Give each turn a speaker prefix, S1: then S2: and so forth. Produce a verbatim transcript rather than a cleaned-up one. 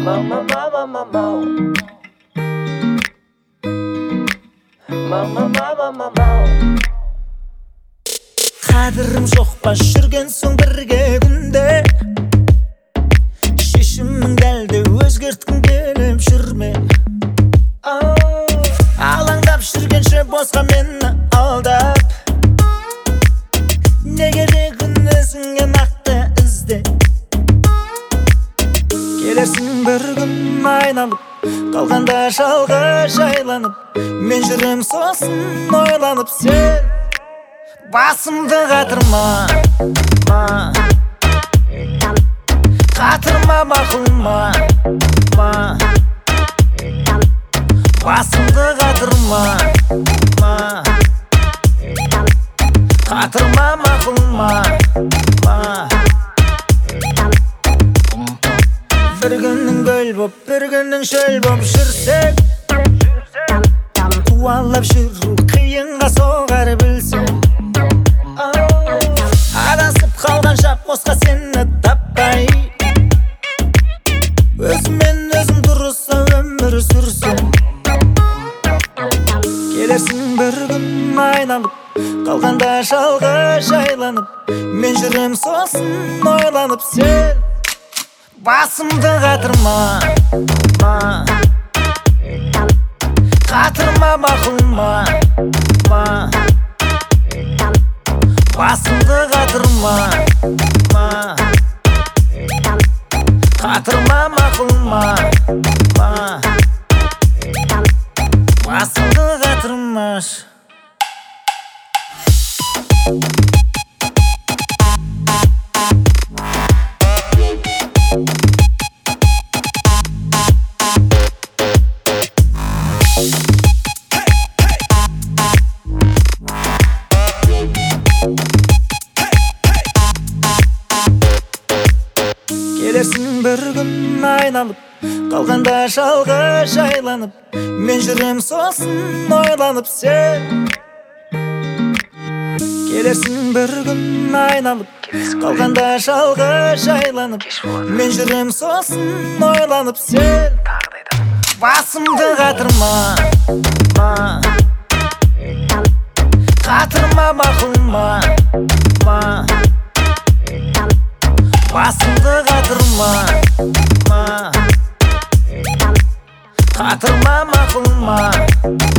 S1: Mama, mama, mama. Mama, mama, mama.
S2: Қадірім жоқ па жүрген соң бірге күнде, шешіміңді әлде өзгерткің келіп жүрме. Алаңдап жүргенше босқа мені алдап, не керегін өзіңе нақты ізде. Келерсің бір күн айналып, қалғанда жалға жайланып, мен жүрем сосын ойланып. Сен басымды қатырма, қатырма мақұлма, басымды қатырма, қатырма мақұлма. Bir günün göl boп, bir günün şöl boп жүрсек, қуалап жүру қиынға соғар білсең. Адасып қалғанша босқа сені таппай, өзімен өзім дұрыса өмір сүрсем. Келерсің бір күн айналып, қалғанда жалға жайланып, мен жүрем сосын ойланып. Сен басымды қатырма, қатырма мақұлма, басымды қатырма, қатырма мақұлма, басымды қатырмаш. Келерсің бір күн айналып, қалғанда жалға жайланып, мен жүрем сосын ойланып. Сен келерсің бір күн айналып, қалғанда жалға жайланып, мен жүрем сосын ойланып. Сен басымды қатырма, қатырма мақұлма, басымды қатырма, қатырма мақұлма.